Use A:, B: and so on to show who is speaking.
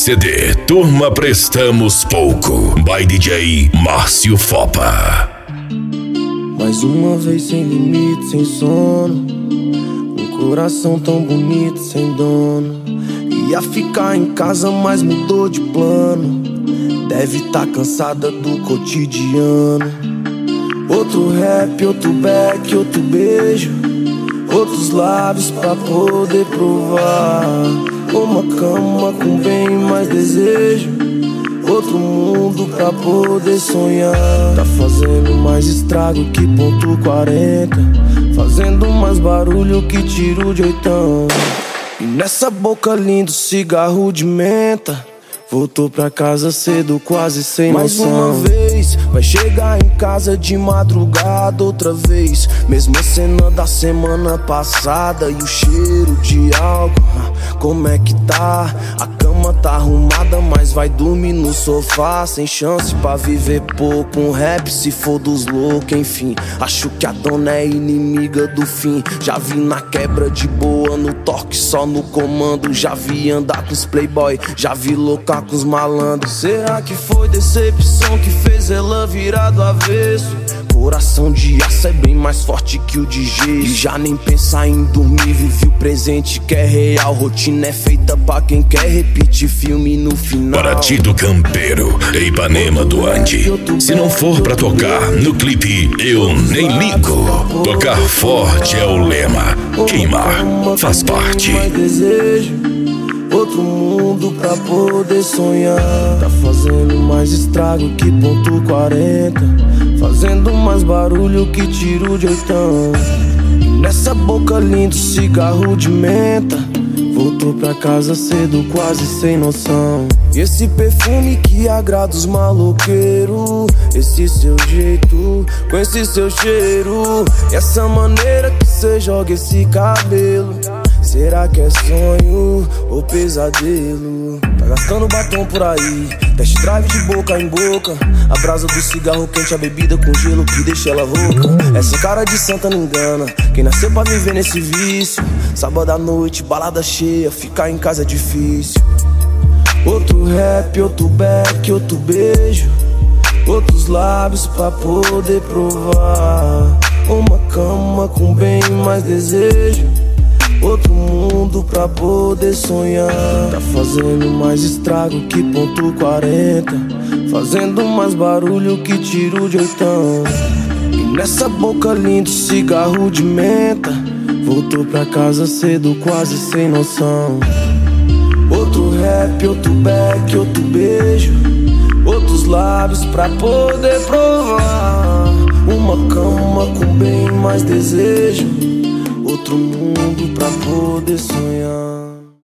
A: CD Turma Prestamos Pouco, by DJ Márcio Fopa.
B: Mais uma vez sem limite, sem sono, um coração tão bonito, sem dono. Ia ficar em casa, mas mudou de plano. Deve tá cansada do cotidiano. Outro rap, outro back, outro beijo, outros lábios pra poder provar. Uma cama com bem mais desejo, outro mundo pra poder sonhar. Tá fazendo mais estrago que ponto 40, fazendo mais barulho que tiro de oitão. E nessa boca lindo, cigarro de menta. Voltou pra casa cedo, quase sem noção. Mais uma vez, vai chegar em casa de madrugada outra vez. Mesma cena da semana passada e o cheiro de álcool. Como é que tá? A cama tá arrumada, mas vai dormir no sofá. Sem chance pra viver pouco, um rap se for dos loucos. Enfim, acho que a dona é inimiga do fim. Já vi na quebra de boa, no toque só no comando. Já vi andar com os playboy, já vi louca com os malandros. Será que foi decepção que fez ela virar do avesso? Coração de aço é bem mais forte que o de gesso. E já nem pensar em dormir, vive o presente que é real. Rotina é feita pra quem quer repetir filme no final.
A: Paraty do Campeiro, Ipanema do Ande. Se não for pra tocar no clipe, eu nem ligo. Tocar forte é o lema, queimar faz parte.
B: Outro mundo pra poder sonhar. Tá fazendo mais estrago que ponto 40, fazendo mais barulho que tiro de oitão. E nessa boca lindo, cigarro de menta. Voltou pra casa cedo, quase sem noção. E esse perfume que agrada os maloqueiros, esse seu jeito, com esse seu cheiro, e essa maneira que cê joga esse cabelo. Será que é sonho ou pesadelo? Tá gastando batom por aí, test drive de boca em boca. A brasa do cigarro quente, a bebida com gelo que deixa ela rouca. Essa cara de santa não engana quem nasceu pra viver nesse vício. Sábado à noite, balada cheia, ficar em casa é difícil. Outro rap, outro back, outro beijo, outros lábios pra poder provar. Uma cama com bem mais desejo, outro mundo pra poder sonhar. Tá fazendo mais estrago que ponto 40, fazendo mais barulho que tiro de oitão. E nessa boca lindo, cigarro de menta. Voltou pra casa cedo, quase sem noção. Outro rap, outro back, outro beijo, outros lábios pra poder provar. Uma cama com bem mais desejo, outro mundo pra poder sonhar.